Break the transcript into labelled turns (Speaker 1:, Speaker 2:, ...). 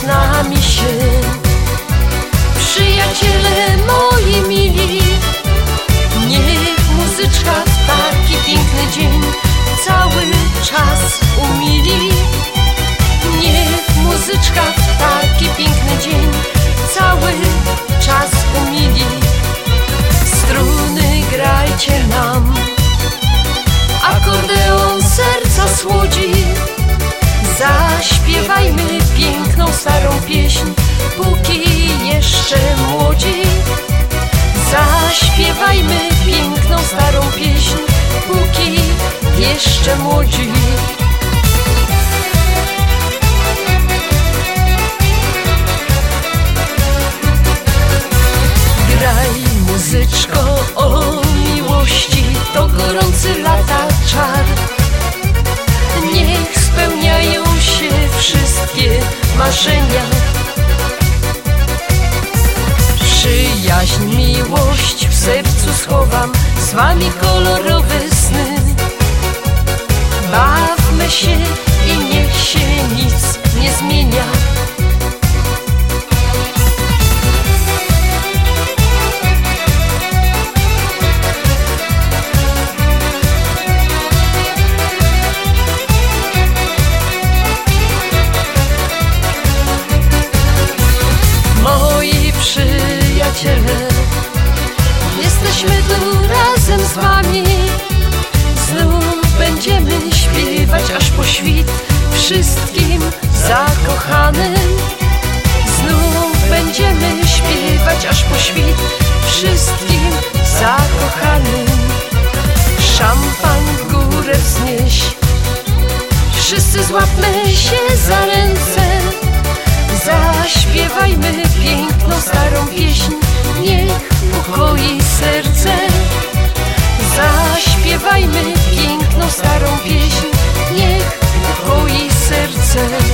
Speaker 1: nami się. Przyjaciele moi mili, niech muzyczka w taki piękny dzień cały czas umili. Niech muzyczka w taki piękny dzień cały czas umili. Struny grajcie nam, akordeon serca słodzi. Zaśpiewajmy piękną starą pieśń, póki jeszcze młodzi. Zaśpiewajmy piękną starą pieśń, póki jeszcze młodzi. Graj muzyczko o miłości, to gorący lata czar. Niech spełniają się wszystkie marzenia. Przyjaźń, miłość w sercu schowam, z wami kolorowe sny. Bawmy się i niech się nic nie zmienia. Przyjaciele, jesteśmy tu razem z wami. Znów będziemy śpiewać aż po świt wszystkim zakochanym. Znów będziemy śpiewać aż po świt wszystkim zakochanym. Szampan w górę wznieś, wszyscy złapmy się za ręce. Zaśpiewajmy piękną starą pieśń, niech ukoi serce. Zaśpiewajmy piękną starą pieśń, niech ukoi serce.